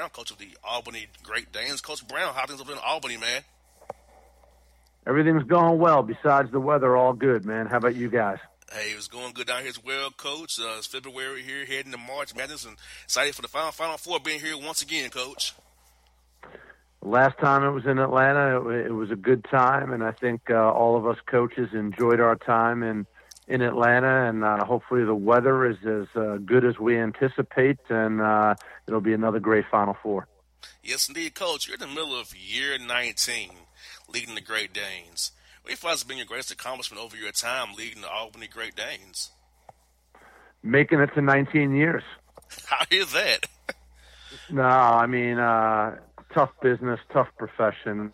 coach of the Albany Great Danes. Coach Brown, how things up in Albany, man? Everything's going well. Besides the weather, all good, man. How about you guys? Hey, it's going good down here as well, Coach. It's February here, heading to March Madness, and excited for the Final Four being here once again, Coach. Last time it was in Atlanta, it was a good time, and I think all of us coaches enjoyed our time in Atlanta, and hopefully the weather is as good as we anticipate, and it'll be another great Final Four. Yes, indeed, Coach. You're in the middle of year 19, leading the Great Danes. What do you feel has been your greatest accomplishment over your time leading the Albany Great Danes? Making it to 19 years. How is that? No, I mean, tough business, tough profession.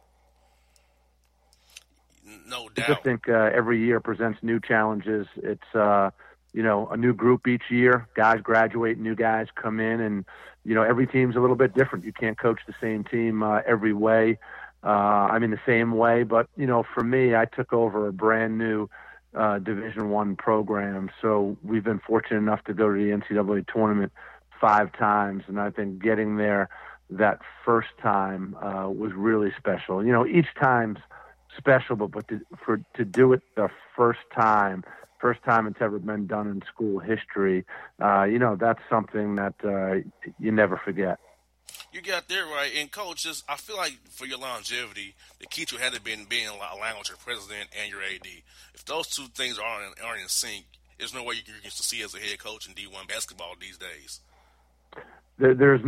No doubt. I just think every year presents new challenges. It's, a new group each year. Guys graduate, new guys come in, and, every team's a little bit different. You can't coach the same team every way. The same way. But, for me, I took over a brand new Division I program. So we've been fortunate enough to go to the NCAA tournament 5 times. And I think getting there that first time was really special. Each time's special, but to do it the first time it's ever been done in school history, that's something that you never forget. You got there right, and Coach, I feel like for your longevity, the key to it had to been being aligned with your president and your AD. If those two things aren't in sync, there's no way you can succeed as a head coach in D1 basketball these days. There's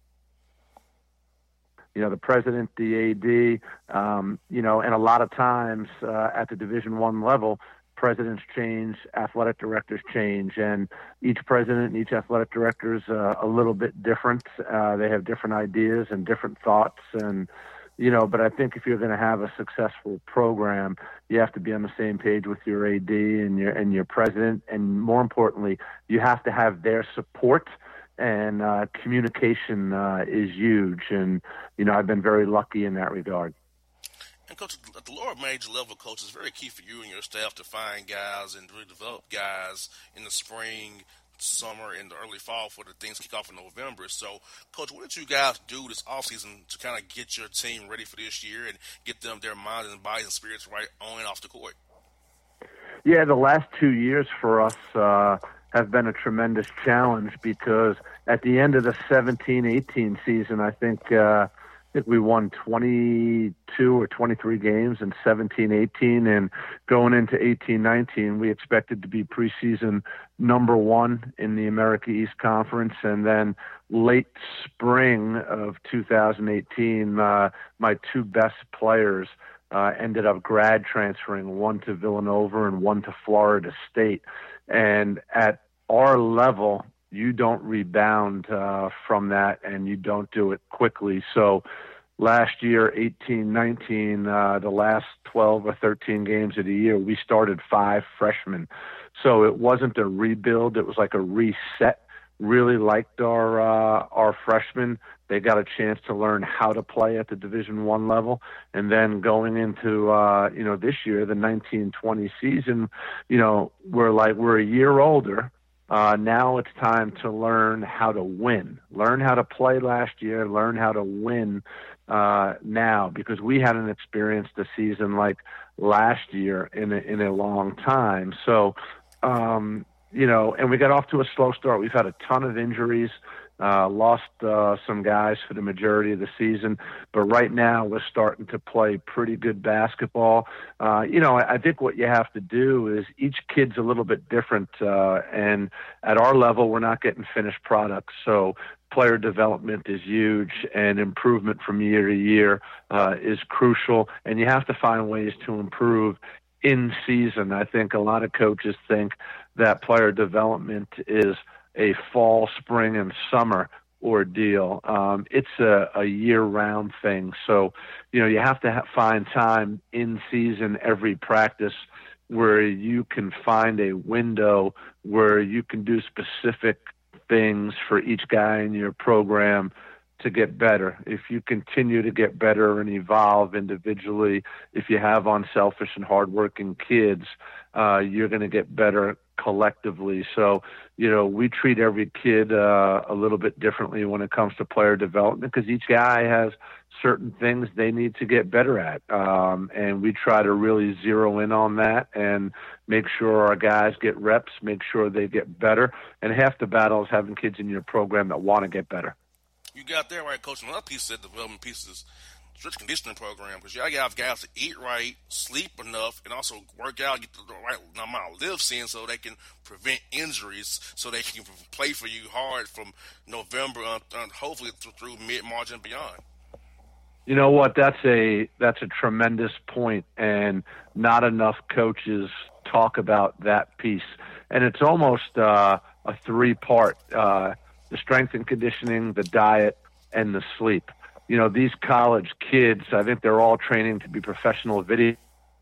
the president, the AD, and a lot of times at the Division I level, presidents change, athletic directors change, and each president and each athletic director is a little bit different. They have different ideas and different thoughts, and but I think if you're going to have a successful program, you have to be on the same page with your AD and your president, and more importantly, you have to have their support. And communication is huge, and I've been very lucky in that regard. And Coach, at the lower major level, Coach, it's very key for you and your staff to find guys and really develop guys in the spring, summer, and the early fall for the things kick off in November. So, Coach, what did you guys do this offseason to kind of get your team ready for this year and get them their minds and bodies and spirits right on and off the court? Yeah, the last 2 years for us have been a tremendous challenge because at the end of the 17-18 season, I think we won 22 or 23 games in 17-18, and going into 18-19, we expected to be preseason number 1 in the America East Conference, and then late spring of 2018, my 2 best players ended up grad transferring, one to Villanova and one to Florida State. And at our level, you don't rebound from that, and you don't do it quickly. So last year, 18-19, the last 12 or 13 games of the year, we started 5 freshmen. So it wasn't a rebuild. It was like a reset. Really liked our freshmen. They got a chance to learn how to play at the Division I level. And then going into, this year, the 19-20 season, we're a year older. Now it's time to learn how to win, learn how to play last year, learn how to win now, because we hadn't experienced a season like last year in a long time. So, and we got off to a slow start. We've had a ton of injuries, lost some guys for the majority of the season, but right now we're starting to play pretty good basketball. I think what you have to do is each kid's a little bit different, and at our level, we're not getting finished products. So player development is huge, and improvement from year to year is crucial, and you have to find ways to improve in season. I think a lot of coaches think that player development is a fall, spring, and summer ordeal. It's a year-round thing. So, you have to find time in season, every practice, where you can find a window where you can do specific things for each guy in your program to get better. If you continue to get better and evolve individually, if you have unselfish and hardworking kids, you're going to get better collectively. So, we treat every kid a little bit differently when it comes to player development because each guy has certain things they need to get better at. And we try to really zero in on that and make sure our guys get reps, make sure they get better. And half the battle is having kids in your program that want to get better. You got that right, Coach. Another piece of the development piece is strength conditioning program because you got to have guys to eat right, sleep enough, and also work out, get the right amount of lifts in so they can prevent injuries, so they can play for you hard from November hopefully through mid-March and beyond. You know what? That's a tremendous point, and not enough coaches talk about that piece. And it's almost a three-part: the strength and conditioning, the diet, and the sleep. These college kids, I think they're all training to be professional video.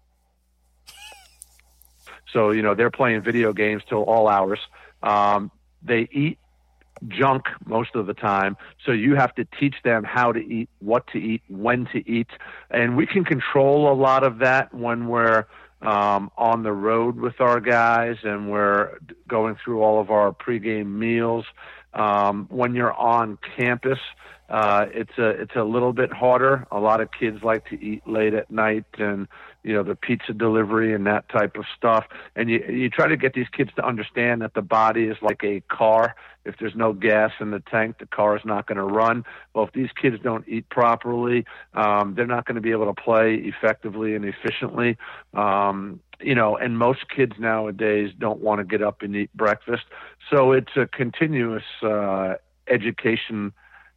So, they're playing video games till all hours. They eat junk most of the time. So you have to teach them how to eat, what to eat, when to eat. And we can control a lot of that when we're on the road with our guys and we're going through all of our pregame meals. When you're on campus, it's a little bit harder. A lot of kids like to eat late at night and, the pizza delivery and that type of stuff. And you try to get these kids to understand that the body is like a car. If there's no gas in the tank, the car is not going to run. Well, if these kids don't eat properly, they're not going to be able to play effectively and efficiently. And most kids nowadays don't want to get up and eat breakfast. So it's a continuous educational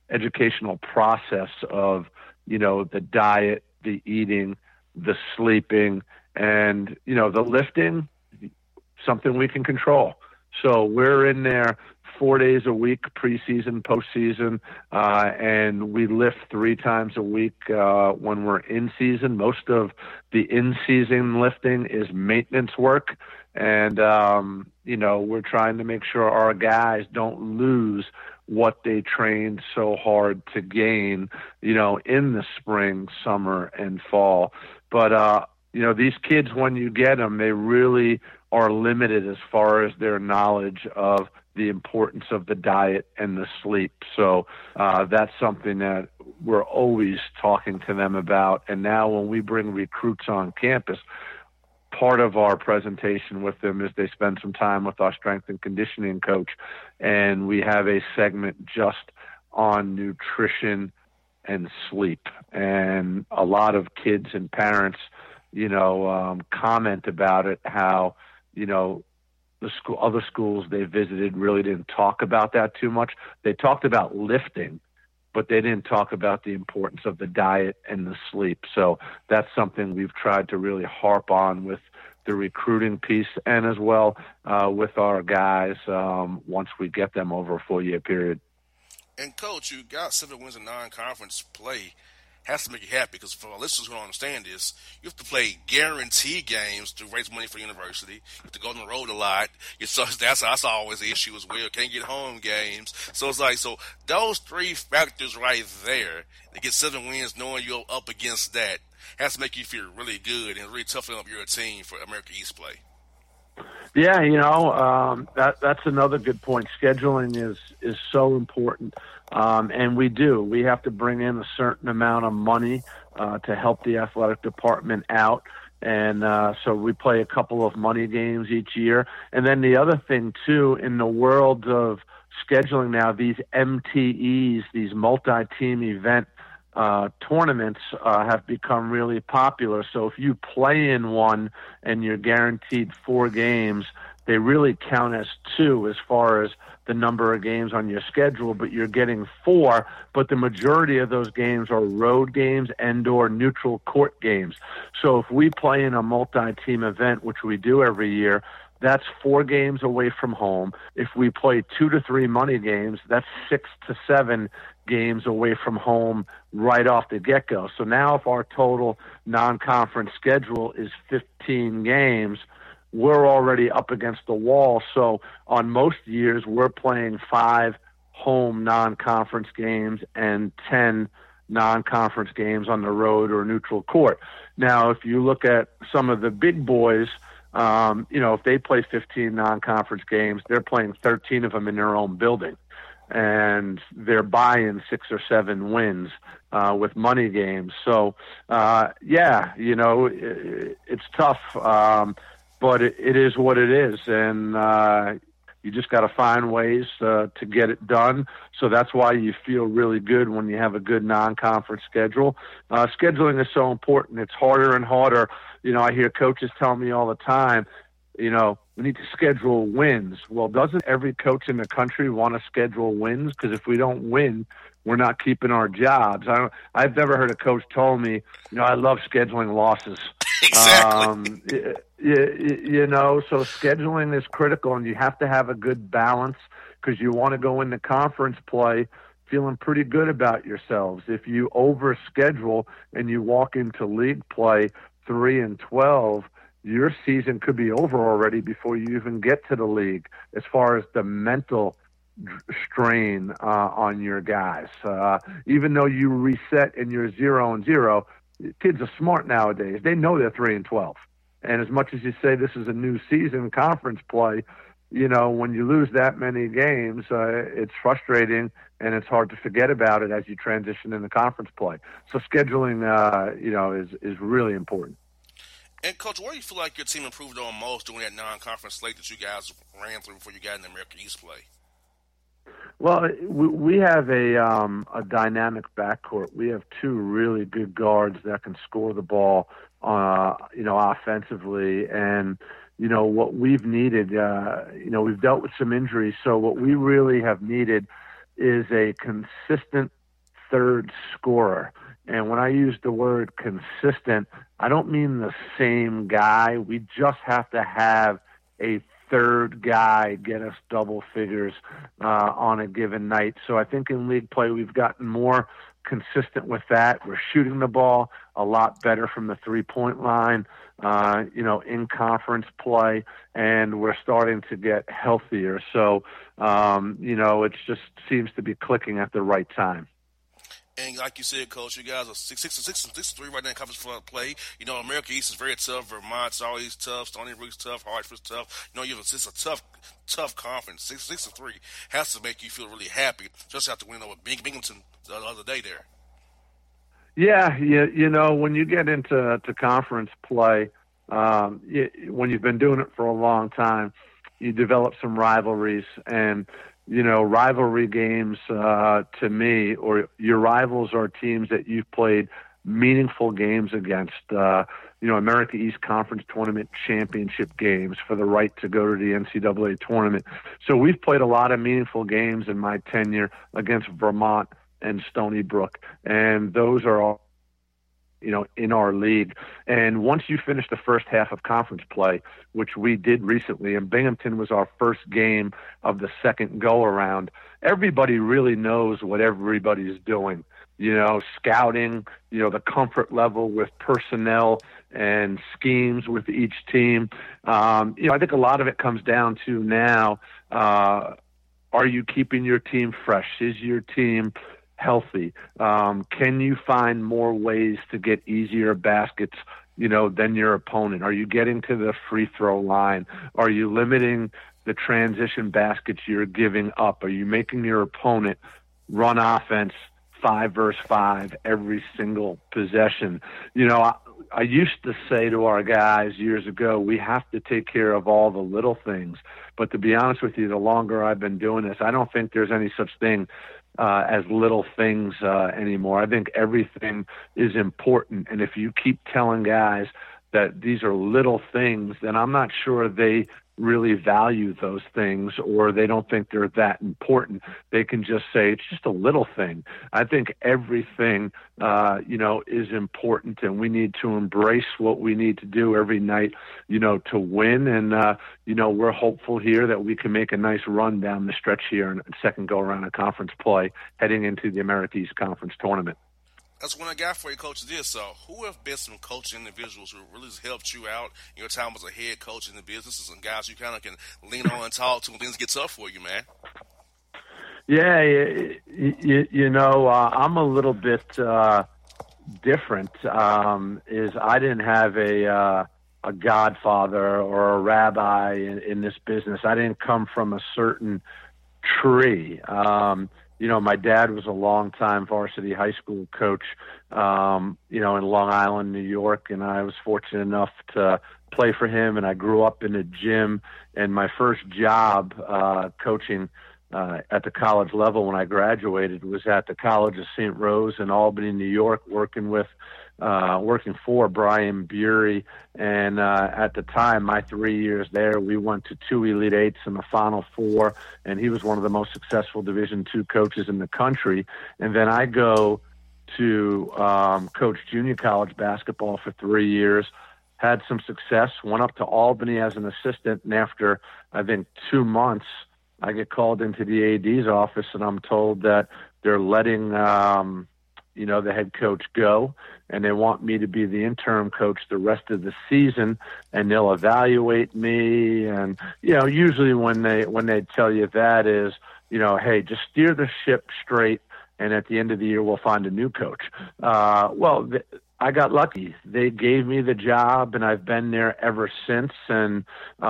process of, the diet, the eating, the sleeping, and, the lifting, something we can control. So we're in there 4 days a week, preseason, postseason, and we lift 3 times a week when we're in season. Most of the in-season lifting is maintenance work, and, we're trying to make sure our guys don't lose what they trained so hard to gain, in the spring, summer, and fall. But, these kids, when you get them, they really are limited as far as their knowledge of the importance of the diet and the sleep. So that's something that we're always talking to them about. And now when we bring recruits on campus, part of our presentation with them is they spend some time with our strength and conditioning coach, and we have a segment just on nutrition and sleep. And a lot of kids and parents, comment about it, how, other schools they visited really didn't talk about that too much. They talked about lifting, but they didn't talk about the importance of the diet and the sleep. So that's something we've tried to really harp on with the recruiting piece and as well with our guys once we get them over a 4-year period. And, Coach, you got 7 wins in non-conference play. Has to make you happy because for our listeners who don't understand this, you have to play guarantee games to raise money for the university. You have to go on the road a lot. That's always the issue as well. Can't get home games. So it's like, so those 3 factors right there, to get 7 wins knowing you're up against that, has to make you feel really good and really toughen up your team for America East play. Yeah, that's another good point. Scheduling is so important, and we have to bring in a certain amount of money to help the athletic department out, and so we play a couple of money games each year. And then the other thing too, in the world of scheduling now, these MTEs, these multi-team event tournaments have become really popular. So if you play in one and you're guaranteed 4 games, they really count as 2 as far as the number of games on your schedule, but you're getting 4, but the majority of those games are road games and/or neutral court games. So if we play in a multi-team event, which we do every year, that's 4 games away from home. If we play 2 to 3 money games, that's 6 to 7 games away from home right off the get-go. So now if our total non-conference schedule is 15 games, we're already up against the wall. So on most years, we're playing 5 home non-conference games and 10 non-conference games on the road or neutral court. Now, if you look at some of the big boys, If they play 15 non-conference games, they're playing 13 of them in their own building, and they're buying 6 or 7 wins with money games. So, it's tough, but it is what it is, and you just got to find ways to get it done. So that's why you feel really good when you have a good non-conference schedule. Scheduling is so important. It's harder and harder. I hear coaches tell me all the time, we need to schedule wins. Well, doesn't every coach in the country want to schedule wins? Because if we don't win, we're not keeping our jobs. I've never heard a coach tell me, I love scheduling losses. Exactly. So scheduling is critical, and you have to have a good balance because you want to go into conference play feeling pretty good about yourselves. If you overschedule and you walk into league play 3-12, your season could be over already before you even get to the league as far as the mental strain on your guys. Even though you reset and you're 0-0, kids are smart nowadays. They know they're 3-12. And as much as you say this is a new season conference play, when you lose that many games, it's frustrating and it's hard to forget about it as you transition into conference play. So scheduling, is really important. And, Coach, where do you feel like your team improved on most during that non-conference slate that you guys ran through before you got in the American East play? Well, we have a dynamic backcourt. We have 2 really good guards that can score the ball, offensively. And, what we've needed, we've dealt with some injuries. So what we really have needed is a consistent third scorer. And when I use the word consistent, I don't mean the same guy. We just have to have a third guy get us double figures on a given night. So I think in league play we've gotten more consistent with that. We're shooting the ball a lot better from the 3-point line, in conference play, and we're starting to get healthier. So, it just seems to be clicking at the right time. And like you said, Coach, you guys are 6-3 right now in conference play. America East is very tough. Vermont's always tough. Stony Brook's tough. Hartford's tough. It's a tough conference. 6-3 has to make you feel really happy. Just have to win over Binghamton the other day there. Yeah, when you get into conference play, when you've been doing it for a long time, you develop some rivalries. And rivalry games, to me, or your rivals are teams that you've played meaningful games against, America East Conference Tournament championship games for the right to go to the NCAA tournament. So we've played a lot of meaningful games in my tenure against Vermont and Stony Brook, and those are all, in our league. And once you finish the first half of conference play, which we did recently, and Binghamton was our first game of the second go-around, everybody really knows what everybody's doing. Scouting, the comfort level with personnel and schemes with each team. I think a lot of it comes down to now, are you keeping your team fresh? Is your team healthy? Can you find more ways to get easier baskets, than your opponent? Are you getting to the free throw line? Are you limiting the transition baskets you're giving up? Are you making your opponent run offense 5 versus 5 every single possession? I used to say to our guys years ago, we have to take care of all the little things. But to be honest with you, the longer I've been doing this, I don't think there's any such thing as little things anymore. I think everything is important. And if you keep telling guys that these are little things, then I'm not sure they really value those things, or they don't think they're that important. They can just say it's just a little thing. I think everything, is important, and we need to embrace what we need to do every night, to win. And, we're hopeful here that we can make a nice run down the stretch here in second go around of conference play heading into the America East Conference tournament. That's one I got for you, Coach. Who have been some coaching individuals who really helped you out in your time as a head coach in the business? Some guys you kind of can lean on and talk to when things get tough for you, man. Yeah, I'm a little bit different. Is I didn't have a a godfather or a rabbi in this business. I didn't come from a certain tree. My dad was a longtime varsity high school coach, in Long Island, New York, and I was fortunate enough to play for him. And I grew up in a gym, and my first job coaching at the college level when I graduated was at the College of St. Rose in Albany, New York, working for Brian Bury. And at the time, my 3 years there, we went to 2 Elite Eights and the Final Four, and he was one of the most successful Division II coaches in the country. And then I go to coach junior college basketball for 3 years, had some success, went up to Albany as an assistant, and after, I think, 2 months, I get called into the AD's office, and I'm told that they're letting the head coach go, and they want me to be the interim coach the rest of the season, and they'll evaluate me. And usually when they tell you that is, hey, just steer the ship straight, and at the end of the year we'll find a new coach. I got lucky. They gave me the job, and I've been there ever since. And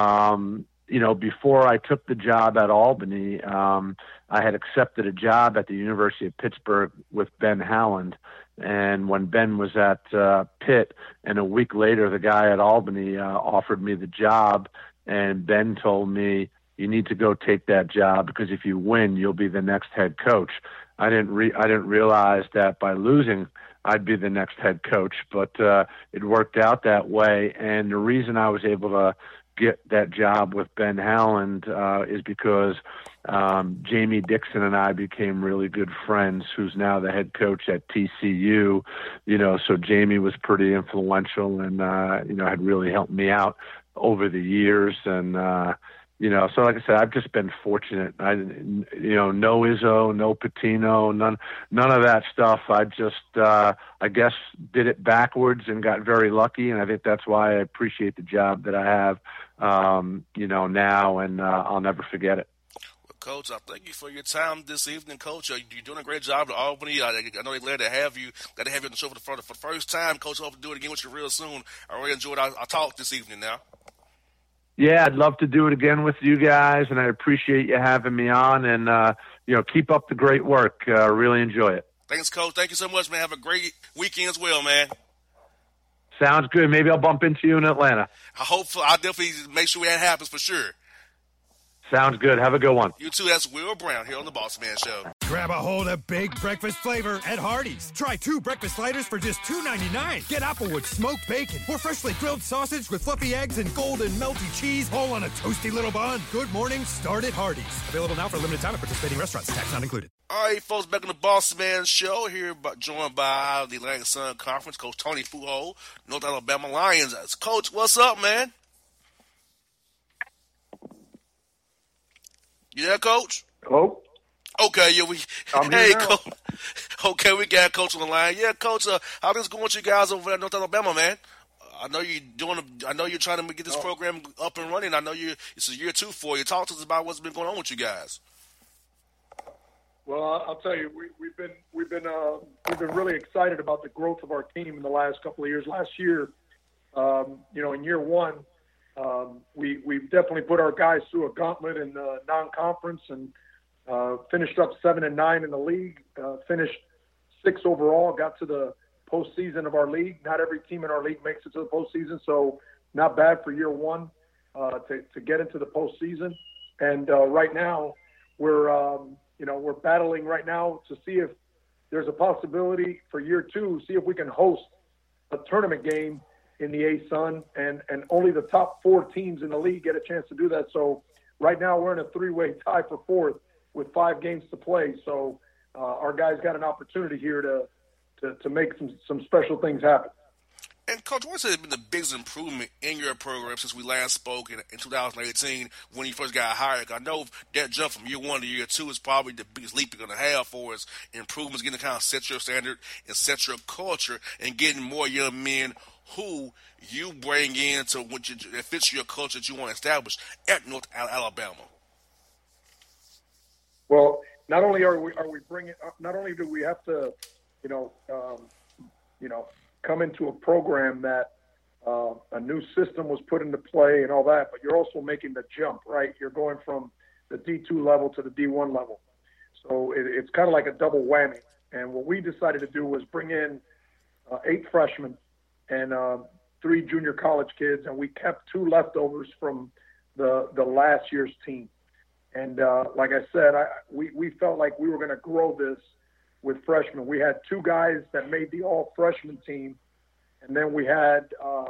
before I took the job at Albany, I had accepted a job at the University of Pittsburgh with Ben Howland. And when Ben was at Pitt, and a week later, the guy at Albany offered me the job, and Ben told me, you need to go take that job because if you win, you'll be the next head coach. I didn't realize that by losing, I'd be the next head coach, but it worked out that way. And the reason I was able to get that job with Ben Howland is because Jamie Dixon and I became really good friends, who's now the head coach at TCU. So Jamie was pretty influential and, had really helped me out over the years. And, so like I said, I've just been fortunate. No Izzo, no Patino, none of that stuff. I just, I guess, did it backwards and got very lucky. And I think that's why I appreciate the job that I have, now, and I'll never forget it. Well, Coach, I thank you for your time this evening, Coach. You're doing a great job at Albany. I know they're glad to have you. Glad to have you on the show for the first time, Coach. I hope to do it again with you real soon. I really enjoyed our talk this evening. Now. Yeah, I'd love to do it again with you guys, and I appreciate you having me on. And keep up the great work. Really enjoy it. Thanks, Coach. Thank you so much, man. Have a great weekend as well, man. Sounds good. Maybe I'll bump into you in Atlanta. I'll definitely make sure that happens for sure. Sounds good. Have a good one. You too. That's Will Brown here on the Boss Man Show. Grab a hold of big breakfast flavor at Hardee's. Try 2 breakfast sliders for just $2.99. Get Applewood smoked bacon or freshly grilled sausage with fluffy eggs and golden melty cheese, all on a toasty little bun. Good morning. Start at Hardee's. Available now for a limited time at participating restaurants. Tax not included. All right, folks, back on the Boss Man Show here, joined by the Atlantic Sun Conference, Coach Tony Fuho, North Alabama Lions. Coach, what's up, man? You there, Coach? Hello? Okay, yeah, I'm here now. Coach. Okay, we got Coach on the line. Yeah, Coach, how things going with you guys over at North Alabama, man? I know you're trying to get this program up and running. I know it's a year 2 for you. Talk to us about what's been going on with you guys. Well, I'll tell you, we've been really excited about the growth of our team in the last couple of years. Last year, in year 1, we've definitely put our guys through a gauntlet in the non-conference and finished up 7-9 in the league, finished 6th overall, got to the postseason of our league. Not every team in our league makes it to the postseason, so not bad for year 1 to get into the postseason. And right now we're battling right now to see if there's a possibility for year 2, see if we can host a tournament game in the A-Sun, and only the top 4 teams in the league get a chance to do that. So right now we're in a 3-way tie for 4th with 5 games to play. So our guys got an opportunity here to make some special things happen. And, Coach, what's been the biggest improvement in your program since we last spoke in 2018 when you first got hired? I know that jump from year 1 to year 2 is probably the biggest leap you're going to have for us. Improvements, getting to kind of set your standard and set your culture and getting more young men who you bring in to that fits your culture that you want to establish at North Alabama. Well, not only do we have to, come into a program that a new system was put into play and all that, but you're also making the jump, right? You're going from the D2 level to the D1 level. So it's kind of like a double whammy. And what we decided to do was bring in 8 freshmen and 3 junior college kids, and we kept 2 leftovers from the last year's team. And like I said, we felt like we were going to grow this with freshmen. We had 2 guys that made the all-freshman team, and then we had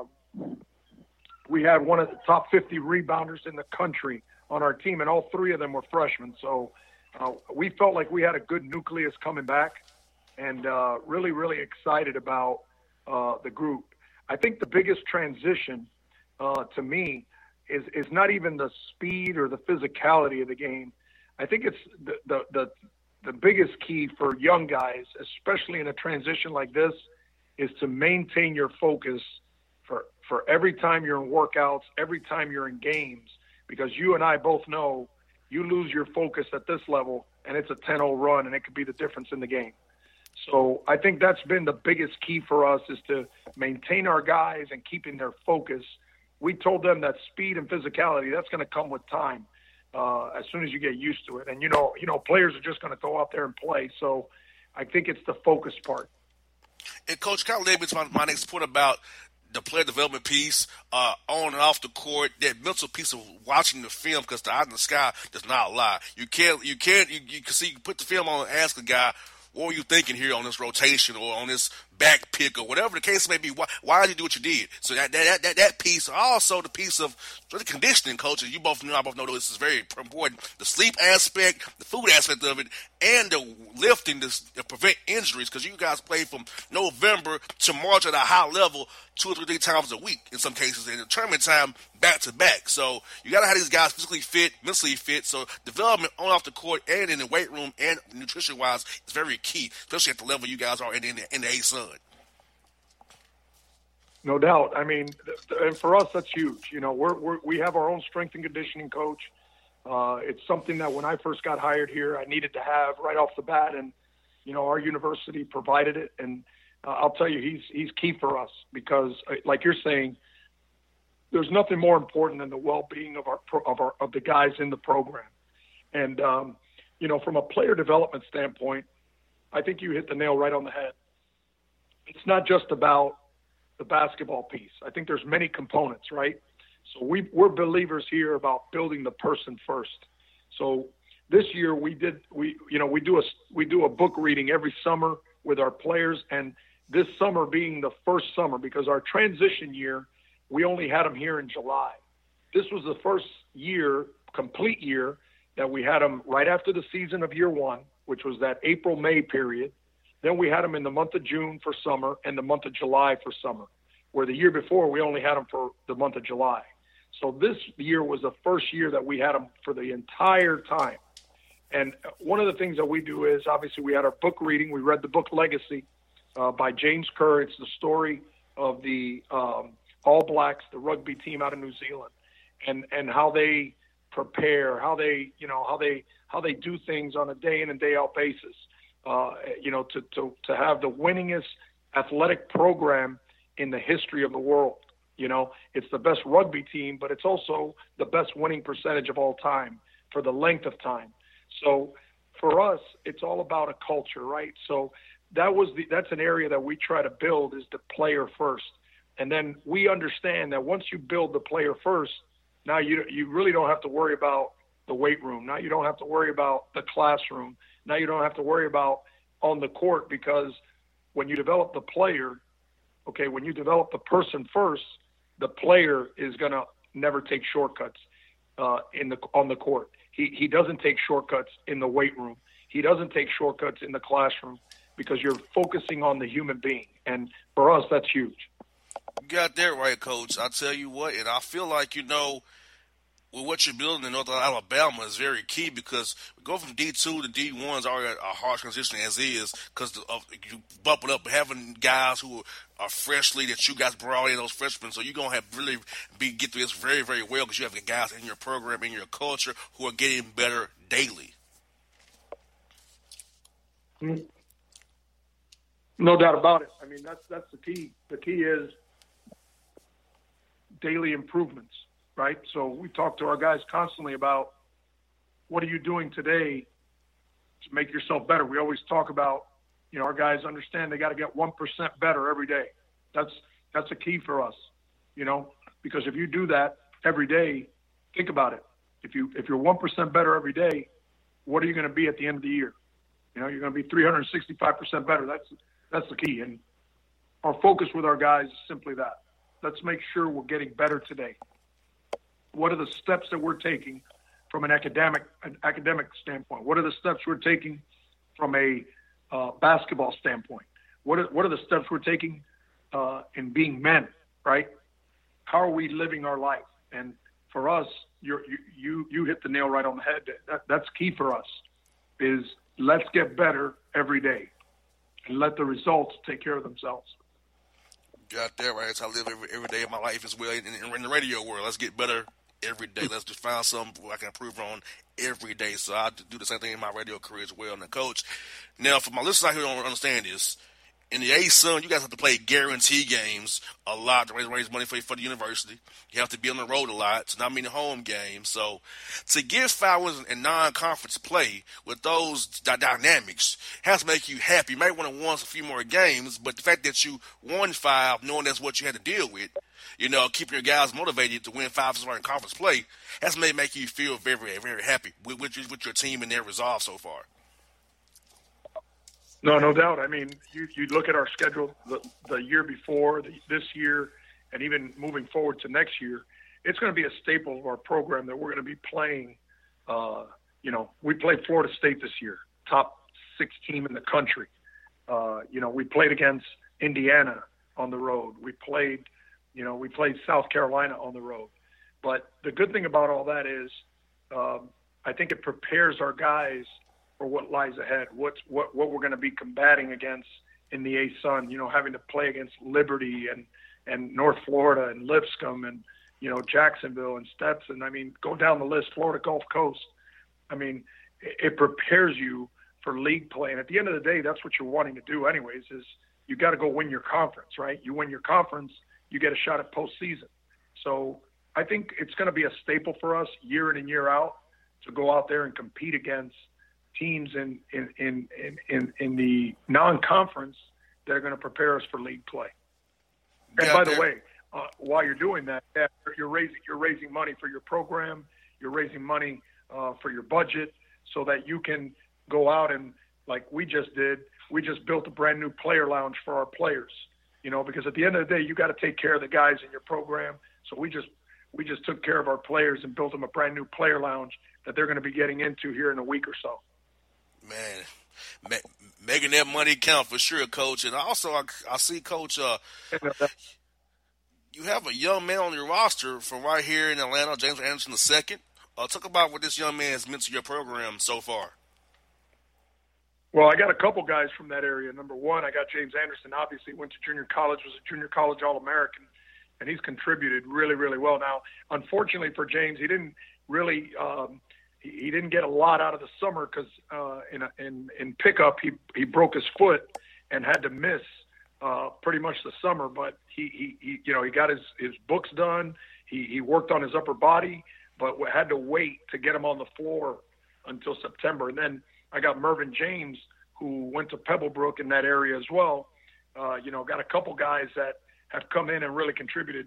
one of the top 50 rebounders in the country on our team, and all 3 of them were freshmen. So we felt like we had a good nucleus coming back, and really, really excited about the group. I think the biggest transition to me is not even the speed or the physicality of the game. I think it's the biggest key for young guys, especially in a transition like this, is to maintain your focus for every time you're in workouts, every time you're in games, because you and I both know you lose your focus at this level and it's a 10-0 run and it could be the difference in the game. So I think that's been the biggest key for us, is to maintain our guys and keeping their focus. We told them that speed and physicality, that's going to come with time, as soon as you get used to it. And, you know, players are just going to go out there and play. So I think it's the focus part. And, Coach, kind of led me to my next point about the player development piece, on and off the court, that mental piece of watching the film, because the eye in the sky does not lie. You can see, you put the film on and ask a guy, what were you thinking here on this rotation or on this back pick or whatever the case may be? Why did you do what you did? So that piece, also the piece of the conditioning, Coach, and you both know, I both know this is very important. The sleep aspect, the food aspect of it, and the lifting to prevent injuries, because you guys play from November to March at a high level 2 or 3 times a week in some cases, and the tournament time back to back. So you got to have these guys physically fit, mentally fit. So development on off the court and in the weight room and nutrition wise is very key, especially at the level you guys are in the A-Sun. No doubt. I mean, and for us, that's huge. You know, we have our own strength and conditioning coach. It's something that when I first got hired here, I needed to have right off the bat, and you know, our university provided it. And I'll tell you, he's key for us, because, like you're saying, there's nothing more important than the well-being of the guys in the program. And you know, from a player development standpoint, I think you hit the nail right on the head. It's not just about the basketball piece. I think there's many components, right? So we're believers here about building the person first. So this year we do a book reading every summer with our players, and this summer being the first summer, because our transition year, we only had them here in July. This was the first year, complete year, that we had them right after the season of year one, which was that April-May period. Then we had them in the month of June for summer and the month of July for summer, where the year before we only had them for the month of July. So this year was the first year that we had them for the entire time. And one of the things that we do is, obviously, we had our book reading. We read the book Legacy by James Kerr. It's the story of the All Blacks, the rugby team out of New Zealand, and how they prepare, how they do things on a day in and day out basis. To have the winningest athletic program in the history of the world. You know, it's the best rugby team, but it's also the best winning percentage of all time for the length of time. So for us, it's all about a culture, right? So that's an area that we try to build, is the player first. And then we understand that once you build the player first, now you really don't have to worry about the weight room. Now you don't have to worry about the classroom. Now you don't have to worry about on the court, because when you develop the player, when you develop the person first, the player is going to never take shortcuts on the court. He doesn't take shortcuts in the weight room. He doesn't take shortcuts in the classroom, because you're focusing on the human being. And for us, that's huge. You got that right, Coach. I'll tell you what, and I feel like, with what you're building in North Alabama is very key, because we go from D2 to D1 is already a hard transition as is, because you bump it up, having guys who are freshly that you guys brought in, those freshmen. So you're going to have really get through this very, very well, because you have the guys in your program, in your culture, who are getting better daily. No doubt about it. I mean, that's the key. The key is daily improvements, right? So we talk to our guys constantly about what are you doing today to make yourself better. We always talk about, our guys understand they got to get 1% better every day. That's a key for us, because if you do that every day, think about it. If you're 1% better every day, what are you going to be at the end of the year? You're going to be 365% better. That's the key. And our focus with our guys is simply that. Let's make sure we're getting better today. What are the steps that we're taking from an academic standpoint? What are the steps we're taking from a basketball standpoint? What are the steps we're taking in being men, right? How are we living our life? And for us, you hit the nail right on the head. That's key for us, is let's get better every day and let the results take care of themselves. Got that right. That's how I live every day of my life as well in the radio world. Let's get better every day. Let's just find something I can improve on every day. So I do the same thing in my radio career as well. And the coach, now for my listeners out here who don't understand this, in the ASUN, you guys have to play guarantee games a lot to raise money for the university. You have to be on the road a lot, so not many home games. So to get 5 wins in non-conference play with those dynamics has to make you happy. You may want to win a few more games, but the fact that you won 5, knowing that's what you had to deal with, keeping your guys motivated to win 5 in conference play, has make you feel very, very happy with your team and their resolve so far. No doubt. I mean, you look at our schedule the year before, this year, and even moving forward to next year, it's going to be a staple of our program that we're going to be playing. We played Florida State this year, top 6 team in the country. We played against Indiana on the road. We played South Carolina on the road. But the good thing about all that is I think it prepares our guys for what lies ahead, what we're going to be combating against in the ASUN, having to play against Liberty and North Florida and Lipscomb and, Jacksonville and Stetson. I mean, go down the list, Florida Gulf Coast. I mean, it prepares you for league play. And at the end of the day, that's what you're wanting to do anyways, is you got to go win your conference, right? You win your conference, you get a shot at postseason. So I think it's going to be a staple for us year in and year out to go out there and compete against teams in the non-conference that are going to prepare us for league play. And by the way, while you're doing that, you're raising money for your program, you're raising money for your budget, so that you can go out and, like we just did, we just built a brand new player lounge for our players. Because at the end of the day, you got to take care of the guys in your program. So we just took care of our players and built them a brand new player lounge that they're going to be getting into here in a week or so. Man, making that money count for sure, Coach. And also, I see, Coach, you have a young man on your roster from right here in Atlanta, James Anderson II. Talk about what this young man has meant to your program so far. Well, I got a couple guys from that area. Number one, I got James Anderson. Obviously, went to junior college, was a junior college All-American, and he's contributed really, really well. Now, unfortunately for James, he didn't really he didn't get a lot out of the summer because in pickup he broke his foot and had to miss pretty much the summer. But he got his books done. He worked on his upper body, but had to wait to get him on the floor until September. And then I got Mervyn James, who went to Pebblebrook in that area as well. Got a couple guys that have come in and really contributed.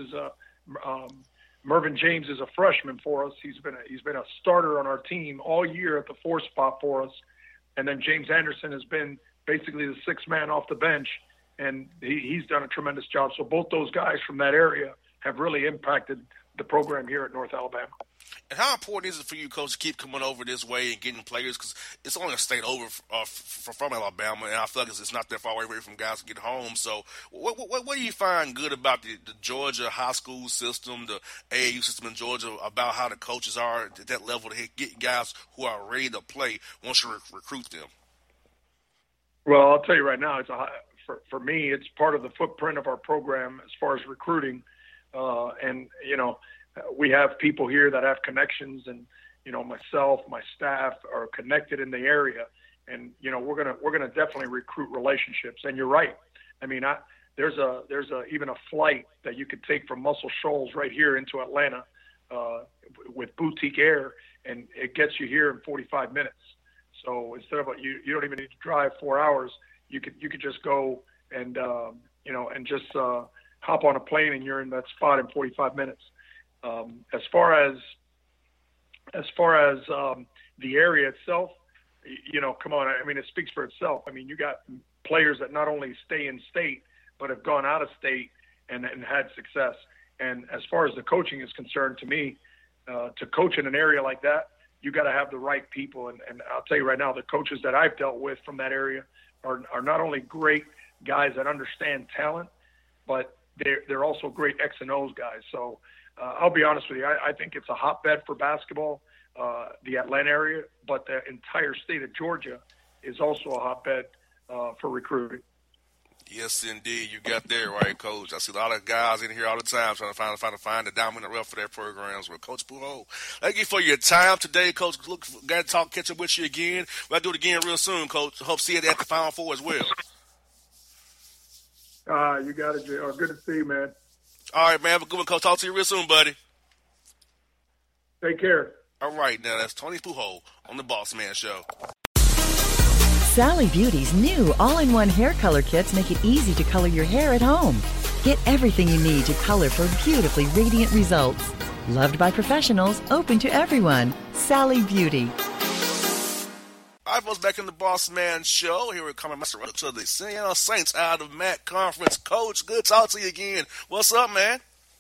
Mervyn James is a freshman for us. He's been a starter on our team all year at the 4 spot for us. And then James Anderson has been basically the 6th man off the bench, and he's done a tremendous job. So both those guys from that area have really impacted the program here at North Alabama. And how important is it for you, Coach, to keep coming over this way and getting players? Because it's only a state over from Alabama, and I feel like it's not that far away from guys to get home. So what do you find good about the Georgia high school system, the AAU system in Georgia, about how the coaches are at that level to get guys who are ready to play once you recruit them? Well, I'll tell you right now, for me, it's part of the footprint of our program as far as recruiting. We have people here that have connections, and myself, my staff are connected in the area, and we're gonna definitely recruit relationships. And you're right. I mean, there's even a flight that you could take from Muscle Shoals right here into Atlanta with boutique air, and it gets you here in 45 minutes. So instead of you don't even need to drive 4 hours. You could just go and and just hop on a plane, and you're in that spot in 45 minutes. As far as the area itself, come on. I mean, it speaks for itself. I mean, you got players that not only stay in state, but have gone out of state and had success. And as far as the coaching is concerned, to me, to coach in an area like that, you got to have the right people. And I'll tell you right now, the coaches that I've dealt with from that area are not only great guys that understand talent, but they're also great X and O's guys. So I'll be honest with you, I think it's a hotbed for basketball, the Atlanta area, but the entire state of Georgia is also a hotbed for recruiting. Yes, indeed. You got that right, Coach. I see a lot of guys in here all the time trying to find the dominant rep for their programs. With Coach Pujols, thank you for your time today, Coach. Got to catch up with you again. We'll do it again real soon, Coach. Hope to see you at the Final Four as well. You got it, JR. Good to see you, man. All right, man. Have a good one, Coach. Talk to you real soon, buddy. Take care. All right, now that's Tony Pujols on the Boss Man Show. Sally Beauty's new all-in-one hair color kits make it easy to color your hair at home. Get everything you need to color for beautifully radiant results. Loved by professionals, open to everyone. Sally Beauty. All right, folks, back in the Boss Man Show. Here we're coming to the Seattle Saints out of MAC Conference. Coach, good to talk to you again. What's up, man?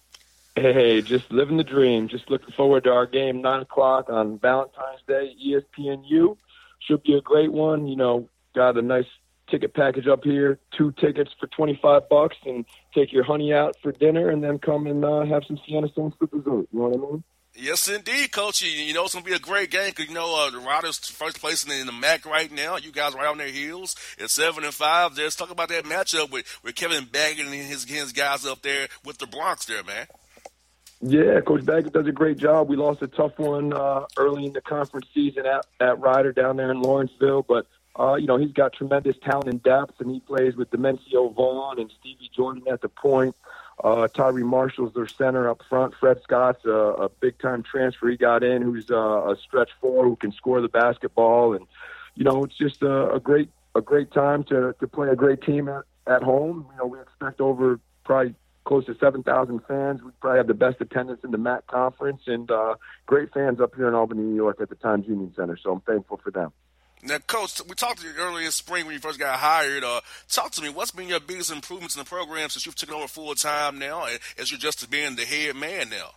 Hey, just living the dream. Just looking forward to our game, 9 o'clock on Valentine's Day, ESPNU. Should be a great one. Got a nice ticket package up here, 2 tickets for $25, and take your honey out for dinner, and then come and have some Sienna Saints for dessert. You know what I mean? Yes, indeed, Coach. You know it's going to be a great game because, the Riders first place in the MAC right now. You guys right on their heels at 7-5. Let's talk about that matchup with Kevin Baggett and his guys up there with the Bronx there, man. Yeah, Coach Baggett does a great job. We lost a tough one early in the conference season at Rider down there in Lawrenceville, but he's got tremendous talent and depth, and he plays with Demencio Vaughn and Stevie Jordan at the point. Tyree Marshall's their center up front. Fred Scott's a big-time transfer he got in, who's a stretch 4 who can score the basketball, and it's just a great time to play a great team at home. We expect over probably close to 7,000 fans. We probably have the best attendance in the MAC conference, and great fans up here in Albany, New York at the Times Union Center, so I'm thankful for them. Now, Coach, we talked to you earlier in spring when you first got hired. Talk to me, what's been your biggest improvements in the program since you've taken over full-time now, as you're just being the head man now?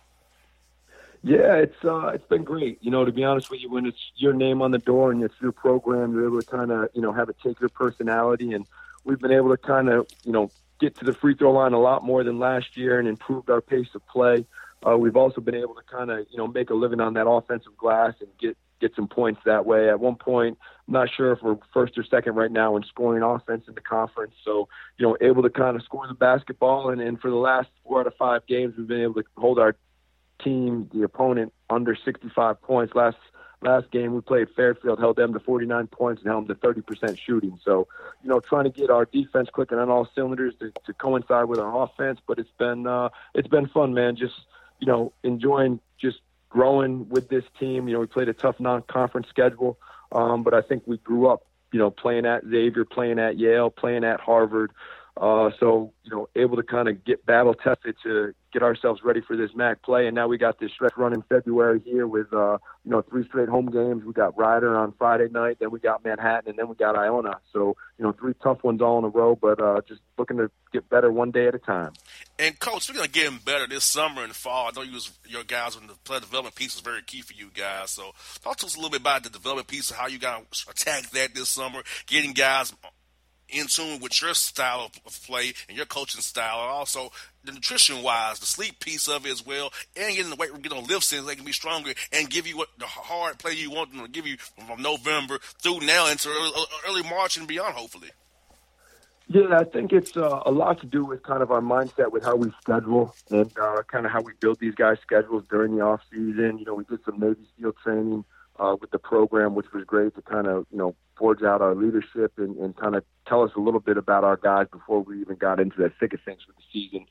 Yeah, it's been great. To be honest with you, when it's your name on the door and it's your program, you're able to kind of, have it take your personality, and we've been able to kind of, get to the free throw line a lot more than last year and improved our pace of play. We've also been able to kind of, make a living on that offensive glass and get some points that way. At one point, I'm not sure if we're first or second right now in scoring offense in the conference. So, able to kind of score the basketball. And for the last 4 out of 5 games, we've been able to hold our team, the opponent, under 65 points. Last game we played Fairfield, held them to 49 points and held them to 30% shooting. So, trying to get our defense clicking on all cylinders to coincide with our offense. But it's been fun, man. Just, enjoying just growing with this team. We played a tough non-conference schedule, but I think we grew up, playing at Xavier, playing at Yale, playing at Harvard. So, able to kind of get battle tested to get ourselves ready for this MAC play. And now we got this stretch run in February here with, 3 straight home games. We got Rider on Friday night, then we got Manhattan, and then we got Iona. So, 3 tough ones all in a row, but just looking to get better one day at a time. And, Coach, speaking of getting better this summer and fall, I know your guys in the play development piece is very key for you guys. So talk to us a little bit about the development piece and how you got to attack that this summer, getting guys in tune with your style of play and your coaching style, and also the nutrition-wise, the sleep piece of it as well, and getting the weight room, get on lift sets, they can be stronger and give you what the hard play you want them to give you from November through now into early March and beyond, hopefully. Yeah, I think it's a lot to do with kind of our mindset with how we schedule and kind of how we build these guys' schedules during the off season. We did some Navy SEAL training with the program, which was great to kind of, forge out our leadership and kind of tell us a little bit about our guys before we even got into the thick of things with the season.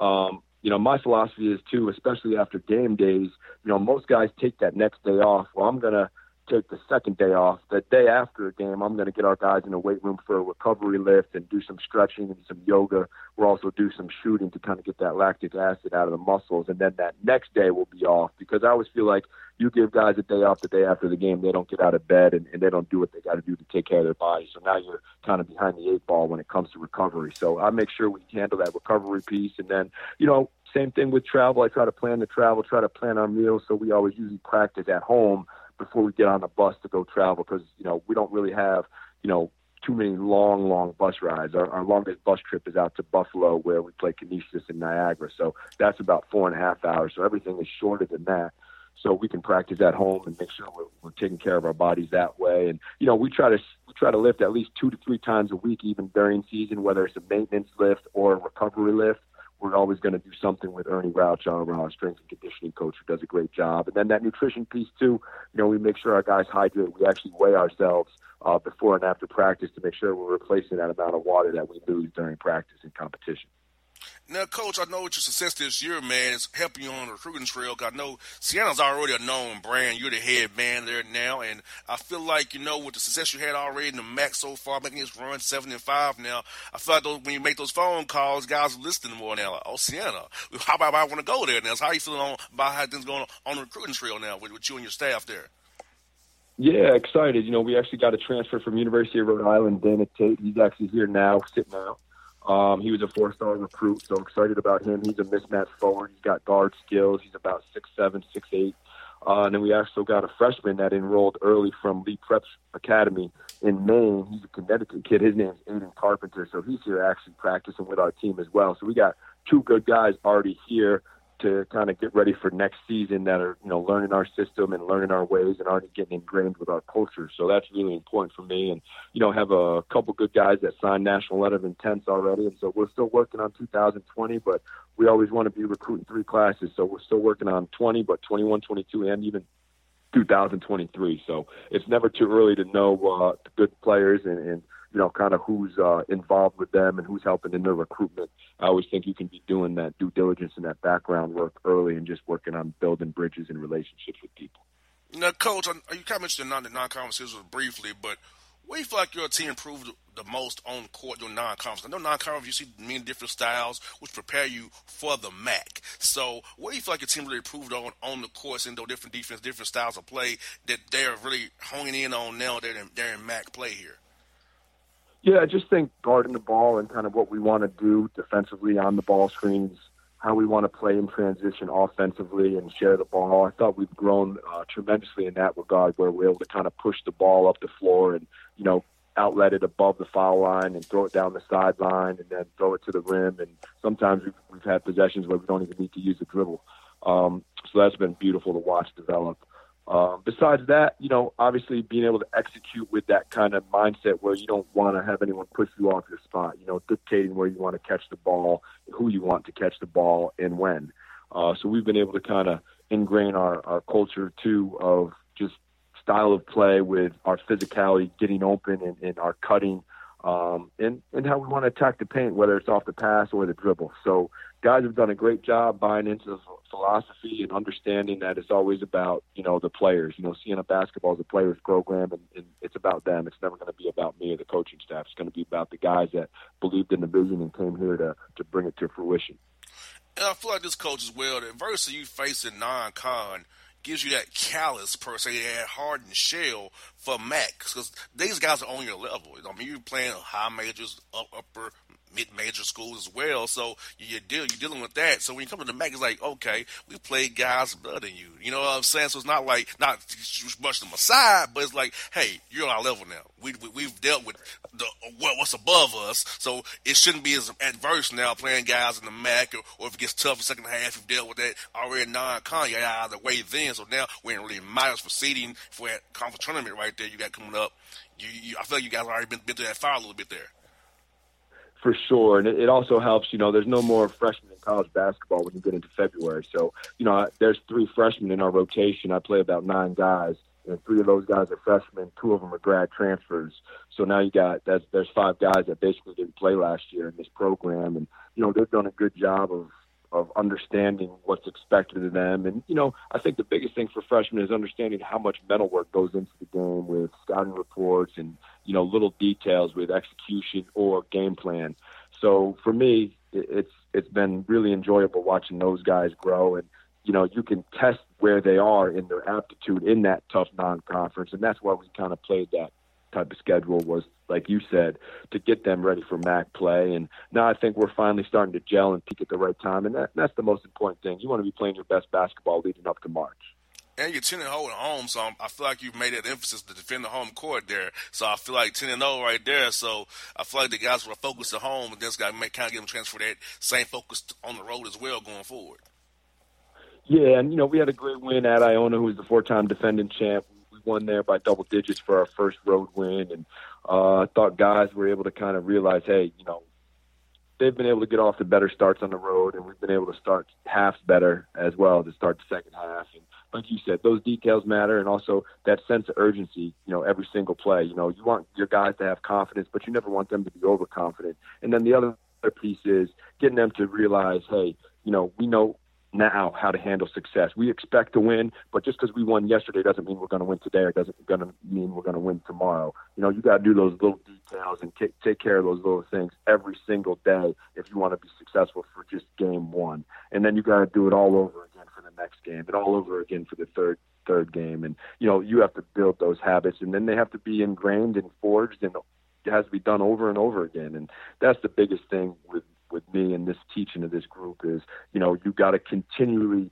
My philosophy is too, especially after game days, most guys take that next day off. Well, I'm going to take the second day off. The day after a game, I'm going to get our guys in the weight room for a recovery lift and do some stretching and some yoga. We'll also do some shooting to kind of get that lactic acid out of the muscles. And then that next day will be off, because I always feel like you give guys a day off the day after the game, they don't get out of bed and they don't do what they got to do to take care of their body. So now you're kind of behind the eight ball when it comes to recovery. So I make sure we handle that recovery piece. And then, same thing with travel. I try to plan the travel, try to plan our meals. So we always usually practice at home before we get on the bus to go travel, because, we don't really have, too many long bus rides. Our longest bus trip is out to Buffalo, where we play Canisius in Niagara. So that's about 4.5 hours. So everything is shorter than that. So we can practice at home and make sure we're taking care of our bodies that way. And, we try to lift at least 2 to 3 times a week, even during season, whether it's a maintenance lift or a recovery lift. We're always going to do something with Ernie Rauch, our strength and conditioning coach, who does a great job. And then that nutrition piece too, we make sure our guys hydrate. We actually weigh ourselves before and after practice to make sure we're replacing that amount of water that we lose during practice and competition. Now, Coach, I know with your success this year, man, it's helping you on the recruiting trail. I know Sienna's already a known brand. You're the head man there now, and I feel like, with the success you had already in the MAC so far, making this run 7-5 now, I feel like when you make those phone calls, guys are listening more now. Like, Sienna, how about I want to go there now? So how you feeling about how things going on the recruiting trail now with you and your staff there? Yeah, excited. We actually got a transfer from University of Rhode Island, Dana Tate. He's actually here now, sitting out. He was a 4-star recruit, so excited about him. He's a mismatch forward. He's got guard skills. He's about 6'7", 6'8". And then we also got a freshman that enrolled early from Lee Prep Academy in Maine. He's a Connecticut kid. His name's Aiden Carpenter, so he's here actually practicing with our team as well. So we got 2 good guys already here to kind of get ready for next season that are, learning our system and learning our ways and already getting ingrained with our culture. So that's really important for me. And, have a couple good guys that signed national letter of intents already. And so we're still working on 2020, but we always want to be recruiting 3 classes. So we're still working on 20, but 21, 22, and even 2023. So it's never too early to know the good players and kind of who's involved with them and who's helping in their recruitment. I always think you can be doing that due diligence and that background work early and just working on building bridges and relationships with people. Now, Coach, you kind of mentioned the non-conference series briefly, but where do you feel like your team improved the most on court during non-conference? I know non-conference, you see many different styles which prepare you for the MAC. So where do you feel like your team really improved on the courts and those different defense, different styles of play that they're really honing in on now that they're in MAC play here? Yeah, I just think guarding the ball and kind of what we want to do defensively on the ball screens, how we want to play in transition offensively and share the ball. I thought we've grown tremendously in that regard, where we're able to kind of push the ball up the floor and, outlet it above the foul line and throw it down the sideline and then throw it to the rim. And sometimes we've had possessions where we don't even need to use a dribble. So that's been beautiful to watch develop. Besides that, obviously being able to execute with that kind of mindset where you don't want to have anyone push you off your spot, dictating where you want to catch the ball, who you want to catch the ball, and when. So we've been able to kind of ingrain our culture, too, of just style of play with our physicality, getting open and our cutting, and how we want to attack the paint, whether it's off the pass or the dribble. So guys have done a great job buying into the philosophy and understanding that it's always about, the players. Siena basketball is a players program, and it's about them. It's never going to be about me or the coaching staff. It's going to be about the guys that believed in the vision and came here to bring it to fruition. And I feel like this coach as well, the adversity you face in non-con gives you that callous, per se, that hardened shell for MAC, because these guys are on your level. You're playing high majors, upper, mid-major schools as well, so you're dealing with that. So when you come to the MAC, it's like, okay, we played guys better than you. You know what I'm saying? So it's not like, not to brush them aside, but it's like, hey, you're on our level now. We've dealt with what's above us, so it shouldn't be as adverse now playing guys in the MAC, or if it gets tough in the second half, you've dealt with that already in non-con, you're out of the way then. So now we're in really miles for seeding for that conference tournament right there you got coming up. I feel like you guys already been through that fire a little bit there. For sure, and it also helps, there's no more freshmen in college basketball when you get into February. So, there's 3 freshmen in our rotation. I play about 9 guys. and 3 of those guys are freshmen, 2 of them are grad transfers. So now there's 5 guys that basically didn't play last year in this program, and they've done a good job of understanding what's expected of them. And I think the biggest thing for freshmen is understanding how much mental work goes into the game with scouting reports and little details with execution or game plan. So for me, it's been really enjoyable watching those guys grow, and you can test where they are in their aptitude in that tough non-conference, and that's why we kind of played that type of schedule, was, like you said, to get them ready for MAC play. And now I think we're finally starting to gel and peak at the right time, and that's the most important thing. You want to be playing your best basketball leading up to March. And you're 10-0 at home, so I feel like you've made that emphasis to defend the home court there. So I feel like 10-0 right there. So I feel like the guys were focused at home, and this guy may kind of get them transfer that same focus on the road as well going forward. Yeah, and we had a great win at Iona, who was the 4-time defending champ. We won there by double digits for our first road win, and I thought guys were able to kind of realize, hey, they've been able to get off to better starts on the road, and we've been able to start halves better as well to start the second half. And like you said, those details matter, and also that sense of urgency, every single play. You want your guys to have confidence, but you never want them to be overconfident. And then the other piece is getting them to realize, hey, we know now how to handle success. We expect to win, but just because we won yesterday doesn't mean we're going to win today, or doesn't mean we're going to win tomorrow. You got to do those little details and take care of those little things every single day if you want to be successful for just game one. And then you got to do it all over again for the next game, and all over again for the third game. And you have to build those habits, and then they have to be ingrained and forged, and it has to be done over and over again. And that's the biggest thing with me and this teaching of this group is, you got to continually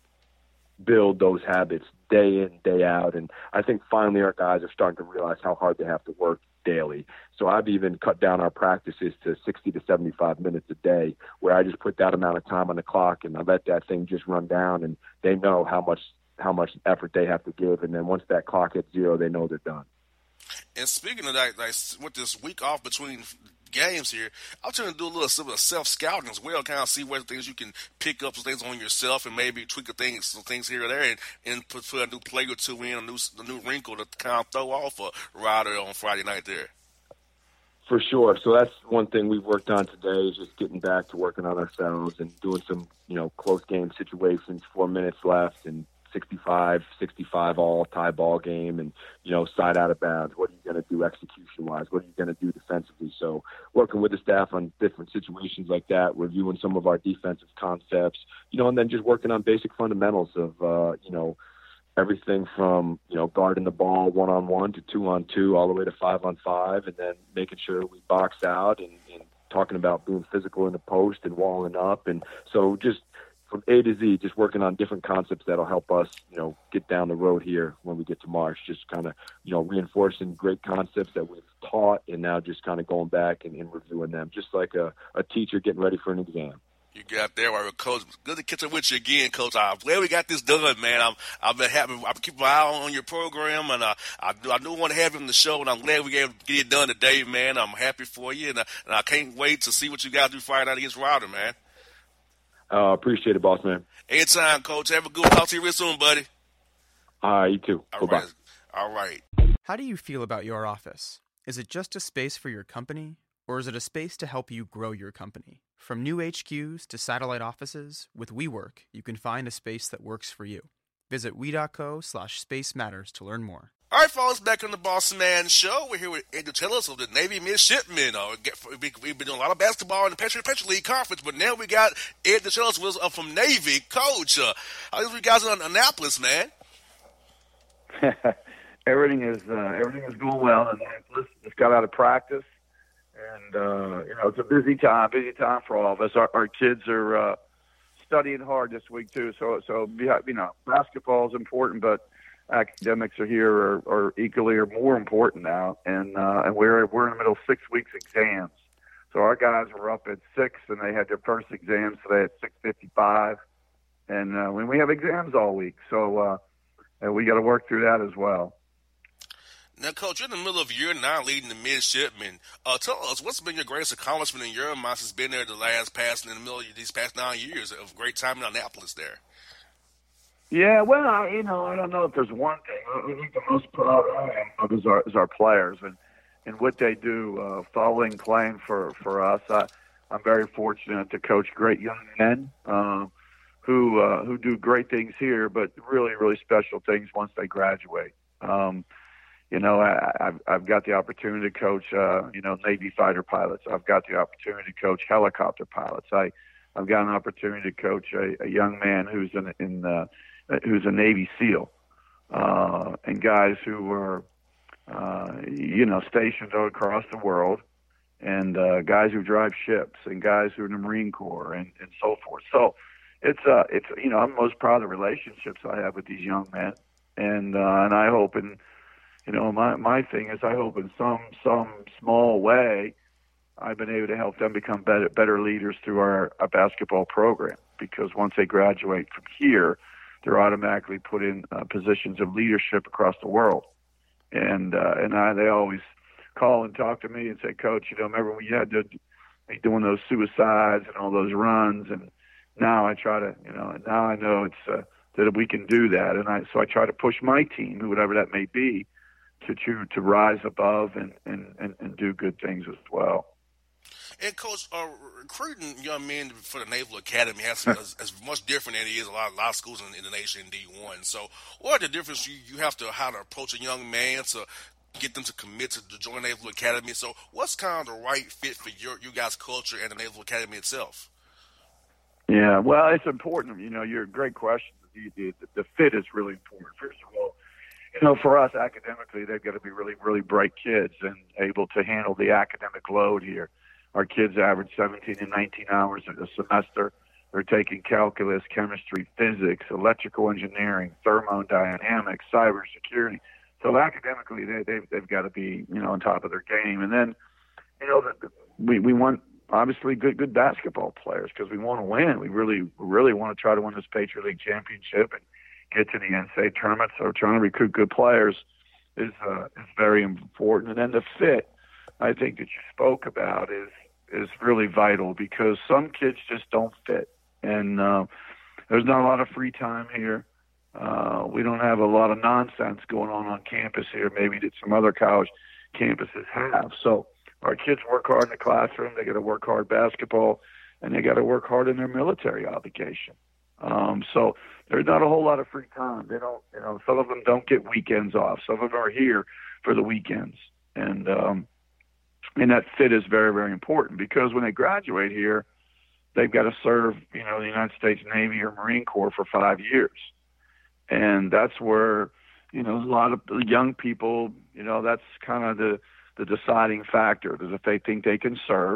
build those habits day in, day out. And I think finally our guys are starting to realize how hard they have to work daily. So I've even cut down our practices to 60 to 75 minutes a day, where I just put that amount of time on the clock and I let that thing just run down, and they know how much effort they have to give. And then once that clock hits 0, they know they're done. And speaking of that, with this week off between games here, I'm trying to do a little self-scouting as well, kind of see what things you can pick up, some things on yourself, and maybe tweak some things here or there, and put a new play or two in, a new wrinkle to kind of throw off a rider on Friday night there. For sure. So that's one thing we've worked on today, is just getting back to working on ourselves and doing some, close game situations, 4 minutes left, and 65 all tie ball game, and side out of bounds. What are you going to do execution wise? What are you going to do defensively? So working with the staff on different situations like that, reviewing some of our defensive concepts, and then just working on basic fundamentals of everything from guarding the ball 1-on-1 to 2-on-2 all the way to 5-on-5, and then making sure we box out and talking about being physical in the post and walling up. And so just from A to Z, just working on different concepts that'll help us, get down the road here when we get to March. Just kind of, reinforcing great concepts that we've taught, and now just kind of going back and reviewing them, just like a teacher getting ready for an exam. You got there, right, Coach. Good to catch up with you again, Coach. I'm glad we got this done, man. I've been happy. I'm keeping my eye on your program, and I do want to have you on the show, and I'm glad we got to get it done today, man. I'm happy for you, and I can't wait to see what you guys do Friday night against Router, man. Appreciate it, boss man. Anytime, Coach. Have a good one. Talk to you real soon, buddy. All right, you too. Bye-bye. All right. How do you feel about your office? Is it just a space for your company, or is it a space to help you grow your company? From new HQs to satellite offices, with WeWork, you can find a space that works for you. Visit we.co/Space Matters to learn more. All right, folks, back on the Boss Man Show. We're here with Ed DeChellis of the Navy Midshipmen. We've been doing a lot of basketball in the Patriot League Conference, but now we got Ed DeChellis from Navy. Coach, how are you guys in Annapolis, man? Everything is going well in Annapolis. Just got out of practice, and it's a busy time for all of us. Our kids are studying hard this week too. So basketball is important, but academics are equally or more important now, and we're in the middle of 6 weeks exams. So our guys were up at 6, and they had their first exams today at 6:55, and when we have exams all week, so we got to work through that as well. Now, Coach, you're in the middle of year 9 leading the midshipmen. Tell us, what's been your greatest accomplishment in your mind since been there these past 9 years of great time in Annapolis there? Yeah, well, I don't know if there's one thing. I think the most proud I am of is our players and what they do, following, playing for us. I'm very fortunate to coach great young men who do great things here, but really, really special things once they graduate. I've got the opportunity to coach, Navy fighter pilots. I've got the opportunity to coach helicopter pilots. I've got an opportunity to coach a young man who's who's a Navy SEAL, and guys who were, stationed across the world, and guys who drive ships, and guys who are in the Marine Corps, and so forth. So it's I'm most proud of the relationships I have with these young men, and I hope my thing is I hope in some small way I've been able to help them become better leaders through our basketball program, because once they graduate from here, they're automatically put in positions of leadership across the world. And they always call and talk to me and say, Coach, remember when you had to be doing those suicides and all those runs? And now I try to, now I know it's that we can do that. And so I try to push my team, whatever that may be, to rise above and do good things as well. And Coach, recruiting young men for the Naval Academy has as much different than it is a lot of schools in the nation in D1. So, what are the differences you have to how to approach a young man to get them to commit to join Naval Academy? So, what's kind of the right fit for you guys' culture and the Naval Academy itself? Yeah, well, it's important. You're a great question. The fit is really important. First of all, for us academically, they've got to be really, really bright kids and able to handle the academic load here. Our kids average 17 and 19 hours a semester. They're taking calculus, chemistry, physics, electrical engineering, thermodynamics, cybersecurity. So academically, they've got to be on top of their game. And then we want obviously good basketball players because we want to win. We really want to try to win this Patriot League championship and get to the NCAA tournament. So trying to recruit good players is very important. And then the fit, I think that you spoke about is really vital because some kids just don't fit. And there's not a lot of free time here. We don't have a lot of nonsense going on campus here, maybe that some other college campuses have. So our kids work hard in the classroom. They got to work hard basketball, and they got to work hard in their military obligation. So there's not a whole lot of free time. They don't, some of them don't get weekends off. Some of them are here for the weekends. And that fit is very, very important because when they graduate here, they've got to serve, the United States Navy or Marine Corps for 5 years. And that's where, a lot of young people, that's kind of the deciding factor is if they think they can serve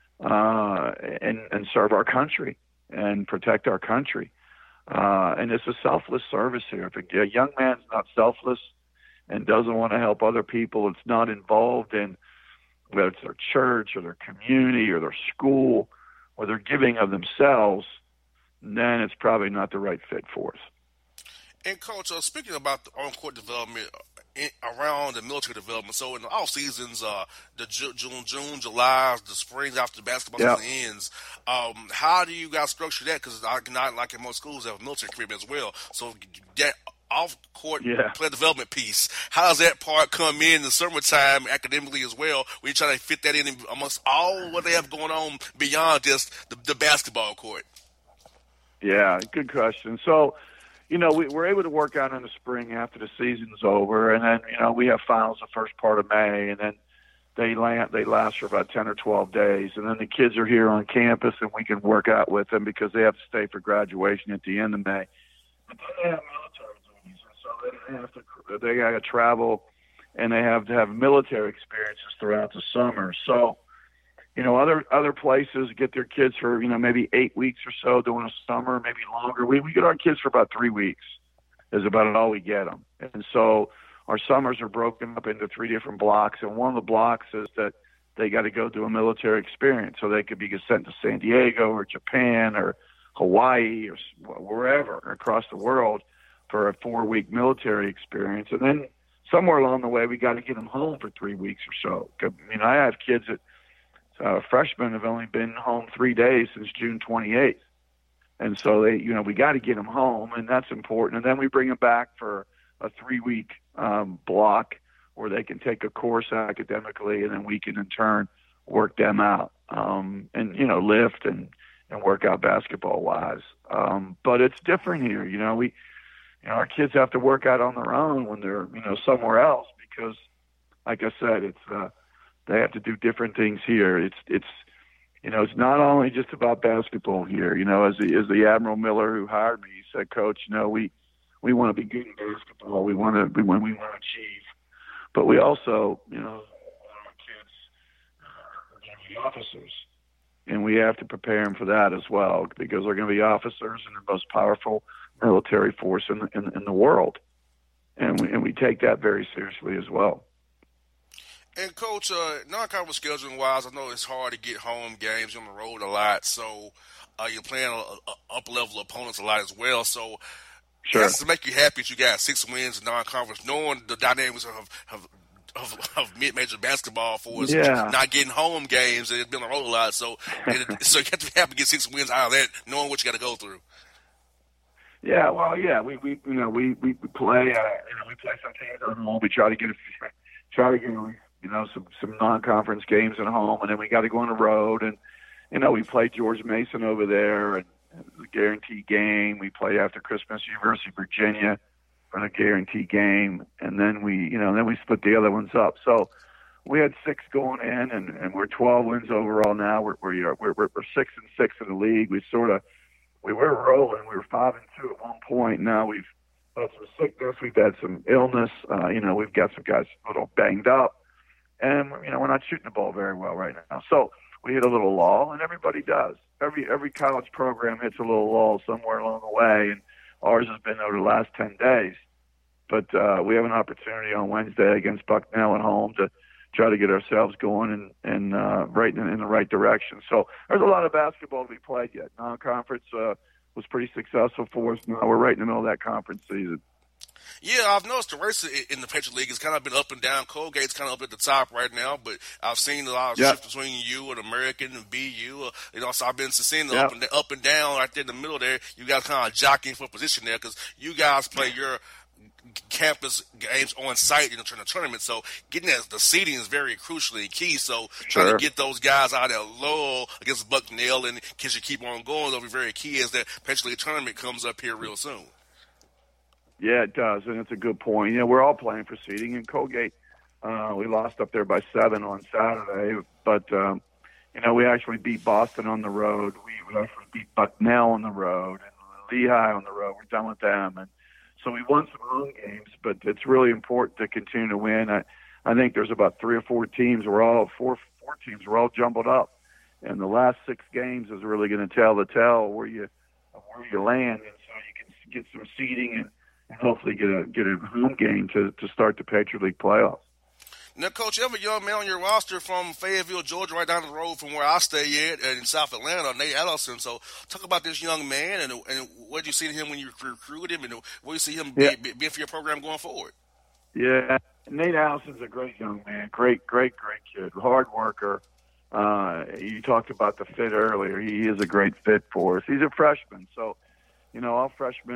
and serve our country and protect our country. And it's a selfless service here. If a young man's not selfless and doesn't want to help other people, it's not involved in whether it's their church or their community or their school, or they're giving of themselves, then it's probably not the right fit for us. And Coach, speaking about the on-court development around the military development, so in the off seasons, the June, July, the springs after the basketball season ends, how do you guys structure that? Because not like in most schools, they have a military career as well. So that off-court player development piece, how does that part come in the summertime academically as well? When you try to fit that in amongst all what they have going on beyond just the basketball court. Yeah, good question. So, we're able to work out in the spring after the season's over, and then, we have finals the first part of May, and then they last for about 10 or 12 days, and then the kids are here on campus, and we can work out with them because they have to stay for graduation at the end of May. But then they have military duties, and so they got to travel, and they have to have military experiences throughout the summer. So, other places get their kids for, maybe 8 weeks or so during the summer, maybe longer. We get our kids for about 3 weeks is about all we get them. And so our summers are broken up into 3 different blocks. And one of the blocks is that they got to go do a military experience. So they could be sent to San Diego or Japan or Hawaii or wherever across the world for a 4-week military experience. And then somewhere along the way, we got to get them home for 3 weeks or so. I have kids that freshmen have only been home 3 days since June 28th. And so we got to get them home, and that's important. And then we bring them back for a 3-week block where they can take a course academically, and then we can in turn work them out and lift and work out basketball wise. But it's different here. Our kids have to work out on their own when they're somewhere else because, like I said, it's they have to do different things here. It's not only just about basketball here. As the Admiral Miller who hired me, he said, Coach, we want to be good in basketball. We want to achieve, but we also, our kids are going to be officers, and we have to prepare them for that as well because they're going to be officers in the most powerful military force in the world, and we take that very seriously as well. And Coach, non-conference scheduling wise, I know it's hard to get home games. You're on the road a lot, so you're playing up-level opponents a lot as well. So sure. It has to make you happy that you got 6 wins in non-conference, knowing the dynamics of mid-major basketball for us, not getting home games, and it's been on the road a lot. So you have to be happy to get 6 wins out of that, knowing what you got to go through. Yeah, well, yeah, we play. We play some teams at home. We try to get some non-conference games at home, and then we got to go on the road. And we play George Mason over there, and the guarantee game. We play after Christmas, University of Virginia for the guarantee game, and then we split the other ones up. So we had 6 going in, and we're 12 wins overall now. We're 6-6 in the league. We were rolling. We were 5-2 at one point. Now we've had some sickness. We've had some illness. We've got some guys a little banged up. And, we're not shooting the ball very well right now. So we hit a little lull, and everybody does. Every college program hits a little lull somewhere along the way, and ours has been over the last 10 days. But we have an opportunity on Wednesday against Bucknell at home to try to get ourselves going and right in the right direction. So there's a lot of basketball to be played yet. Non-conference was pretty successful for us. Now we're right in the middle of that conference season. Yeah, I've noticed the race in the Patriot League has kind of been up and down. Colgate's kind of up at the top right now, but I've seen a lot of shift between you and American and BU. So I've been seeing the up and down right there in the middle there. You guys kind of jockeying for position there because you guys play your campus games on site in the tournament. So getting the seeding is very crucially key. So trying to get those guys out there low against Bucknell and because you keep on going, that'll be very key as that Patriot League tournament comes up here real soon. Yeah, it does, and it's a good point. We're all playing for seeding, and Colgate, we lost up there by 7 on Saturday, but, we actually beat Boston on the road. We actually beat Bucknell on the road, and Lehigh on the road. We're done with them, and so we won some home games, but it's really important to continue to win. I think there's about 3 or 4 teams. Four teams. We're all jumbled up, and the last 6 games is really going to tell the tale where you land, and so you can get some seeding and hopefully get a home game to start the Patriot League playoffs. Now, Coach, you have a young man on your roster from Fayetteville, Georgia, right down the road from where I stay at in South Atlanta, Nate Allison. So talk about this young man and what did you see in him when you recruited him and what do you see him be for your program going forward? Yeah, Nate Allison's a great young man, great kid, hard worker. You talked about the fit earlier. He is a great fit for us. He's a freshman, so, all freshmen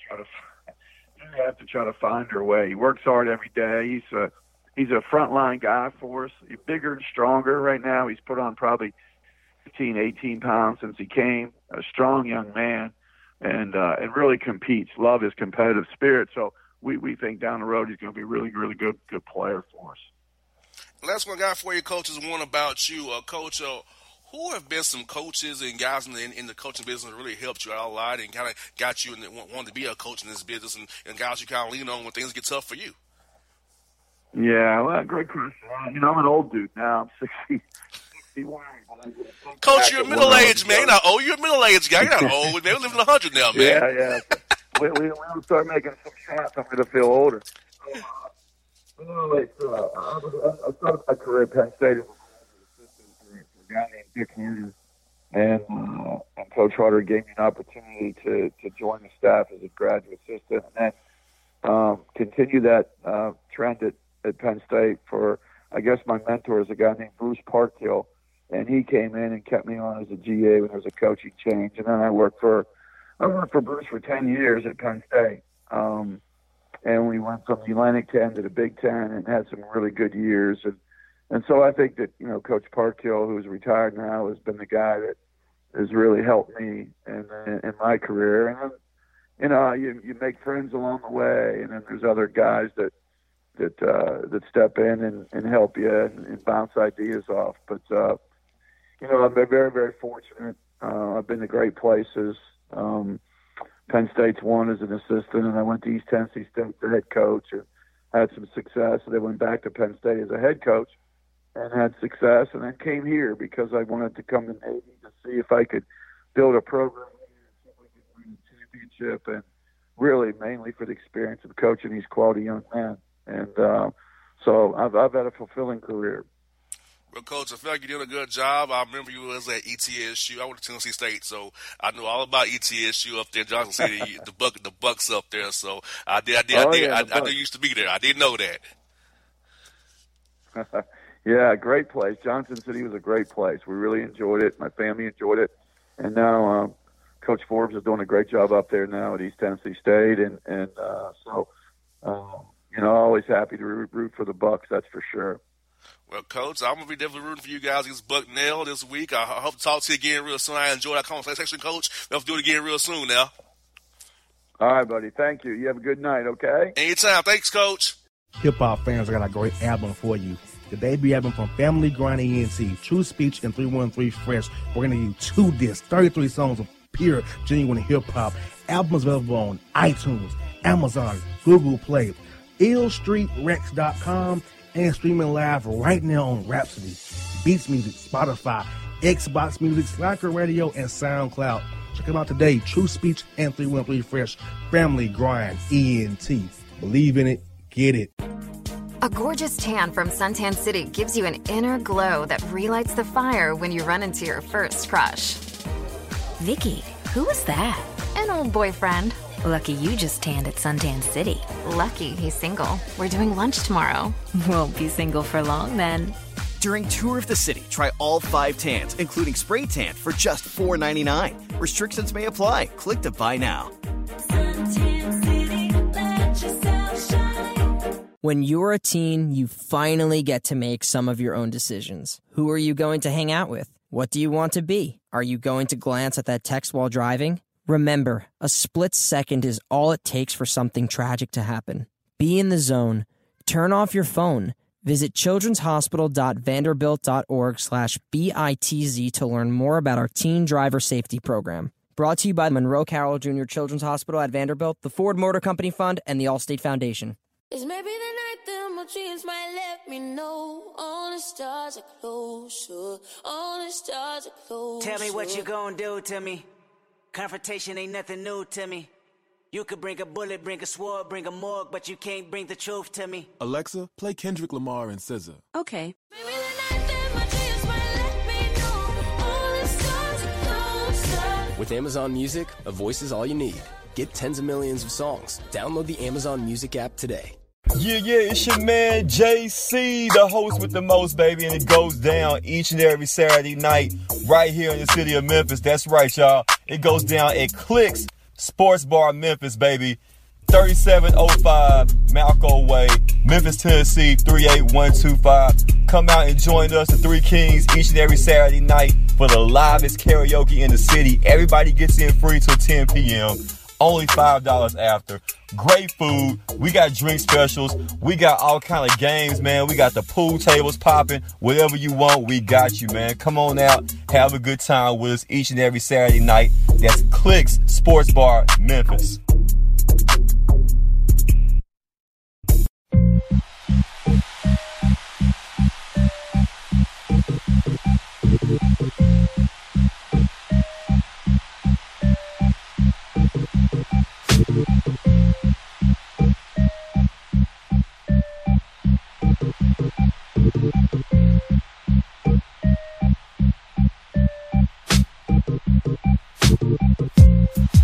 have to try to find their way. He works hard every day. He's a frontline guy for us. He's bigger and stronger right now. He's put on probably 15, 18 pounds since he came. A strong young man, and really competes. Love his competitive spirit. So we think down the road he's going to be a really, really good player for us. Last one I got for you, Coach, is one about you, Coach. Who have been some coaches and guys in the coaching business that really helped you out a lot and kind of got you and wanted to be a coach in this business and guys you kind of lean on when things get tough for you? Yeah, well, great question. I'm an old dude now. I'm 61. Coach, you're a middle-aged man. You're not old. You're a middle-aged guy. You're not old. Man, we're living 100 now, man. Yeah. we start making some shots. I'm going to feel older. I started my career at Penn State as a guy named Dick Hughes, and Coach Harder gave me an opportunity to join the staff as a graduate assistant, and then continue that trend at Penn State for, I guess my mentor is a guy named Bruce Parkhill, and he came in and kept me on as a GA when there was a coaching change, and then I worked for I worked for Bruce for 10 years at Penn State. And we went from the Atlantic 10 to the Big 10 and had some really good years. And so I think that, Coach Parkhill, who's retired now, has been the guy that has really helped me in my career. And then, you make friends along the way, and then there's other guys that step in and help you and bounce ideas off. But, I've been very, very fortunate. I've been to great places. Penn State's won as an assistant, and I went to East Tennessee State, the head coach, and had some success. And then went back to Penn State as a head coach and had success, and then came here because I wanted to come to Navy to see if I could build a program here and see if we could win a championship, and really mainly for the experience of coaching these quality young men. And so I've had a fulfilling career. Well, Coach, I feel like you did a good job. I remember you was at ETSU. I went to Tennessee State, so I know all about ETSU up there in Johnson City, the Bucks up there. So I did used to be there. I didn't know that. Yeah, great place. Johnson City was a great place. We really enjoyed it. My family enjoyed it. And now Coach Forbes is doing a great job up there now at East Tennessee State. And always happy to root for the Bucks, that's for sure. Well, Coach, I'm going to be definitely rooting for you guys against Bucknell this week. I hope to talk to you again real soon. I enjoyed that conversation, Coach. We'll have to do it again real soon now. All right, buddy. Thank you. You have a good night, okay? Anytime. Thanks, Coach. Hip-hop fans, I got a great album for you. The debut album from Family Grind ENT, True Speech and 313 Fresh. We're going to give you 2 discs, 33 songs of pure, genuine hip-hop. Album is available on iTunes, Amazon, Google Play, illstreetrex.com, and streaming live right now on Rhapsody, Beats Music, Spotify, Xbox Music, Slacker Radio, and SoundCloud. Check them out today. True Speech and 313 Fresh. Family Grind ENT. Believe in it. Get it. A gorgeous tan from Suntan City gives you an inner glow that relights the fire when you run into your first crush. Vicky, who was that? An old boyfriend. Lucky you just tanned at Suntan City. Lucky he's single. We're doing lunch tomorrow. Won't be single for long then. During Tour of the City, try all 5 tans, including spray tan, for just $4.99. Restrictions may apply. Click to buy now. Suntan City, let yourself shine. When you're a teen, you finally get to make some of your own decisions. Who are you going to hang out with? What do you want to be? Are you going to glance at that text while driving? Remember, a split second is all it takes for something tragic to happen. Be in the zone. Turn off your phone. Visit childrenshospital.vanderbilt.org/BITZ to learn more about our teen driver safety program. Brought to you by Monroe Carroll Jr. Children's Hospital at Vanderbilt, the Ford Motor Company Fund, and the Allstate Foundation. It's maybe the night that my dreams might let me know. All the stars are closer. All the stars are closer. Tell me what you gonna do to me. Confrontation ain't nothing new to me. You could bring a bullet, bring a sword, bring a morgue, but you can't bring the truth to me. Alexa, play Kendrick Lamar and SZA. Okay. Maybe the night that my dreams might let me know. All the stars are closer. With Amazon Music, a voice is all you need. Get tens of millions of songs. Download the Amazon Music app today. Yeah, it's your man JC, the host with the most, baby, and it goes down each and every Saturday night right here in the city of Memphis. That's right, y'all. It goes down at Clicks Sports Bar Memphis, baby. 3705 Malco Way, Memphis, Tennessee, 38125. Come out and join us, the Three Kings, each and every Saturday night for the livest karaoke in the city. Everybody gets in free till 10 p.m. Only $5 after. Great food. We got drink specials. We got all kind of games, man. We got the pool tables popping. Whatever you want, we got you, man. Come on out. Have a good time with us each and every Saturday night. That's Clicks Sports Bar, Memphis.